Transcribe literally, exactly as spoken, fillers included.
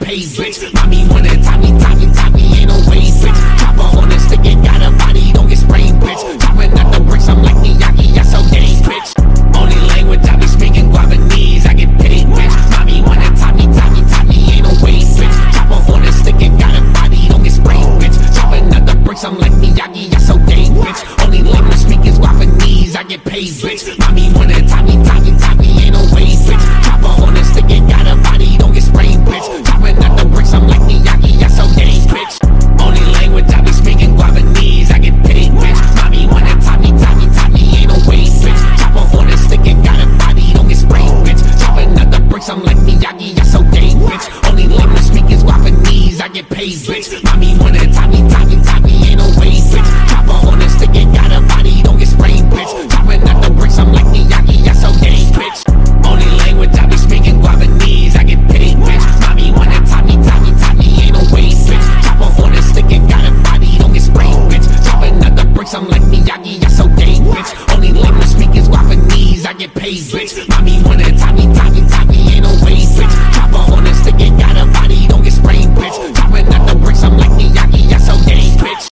paid, bitch. Mommy wanna top me, top me, top me, ain't no way, bitch. Chopper on the stick and got a body, don't get sprayed, bitch. Chopping out the bricks, I'm like Miyagi, I so game, bitch. Only language I be speaking Guapanese, I get paid, bitch. Mommy wanna top me, top me, top me, ain't no way, bitch. Chopper on the stick and got a body, don't get sprayed, bitch. Chopping out the bricks, I'm like Miyagi, I so game, bitch. Only language speaking Guapanese, I get paid, bitch. Mommy wanna top me, top me, top me, ain't no way, bitch. Chopper on the stick and got a body, don't get sprayed, bitch. Chopping out the bricks, I'm like Miyagi, I so game, bitch. Only language I be speaking Guapanese, I get paid, bitch. Mommy wanna top me, top me, top me, ain't no way, bitch. Chopper on the stick and got a body, don't get sprayed, bitch. Chopping out the bricks, I'm like Miyagi, I so game, bitch. Only language speaking Guapanese, I get paid, bitch. Mommy wanna top me, top me, top me, ain't no way, bitch. Chopper on the stick and got a body, don't get sprayed, bitch. Chopping out the bricks, I'm like Miyagi, I so game, bitch. Only language I be speaking Guapanese, I get paid, bitch. Mommy wanna top me, top me, top me, ain't no way, bitch. Chopper on the stick and got a body, don't get sprayed, bitch. Chopping out the bricks, I'm like Miyagi, I so game, bitch. Only language speaking Guapanese, I get paid, bitch. Mommy wanna top me, top me, top me, ain't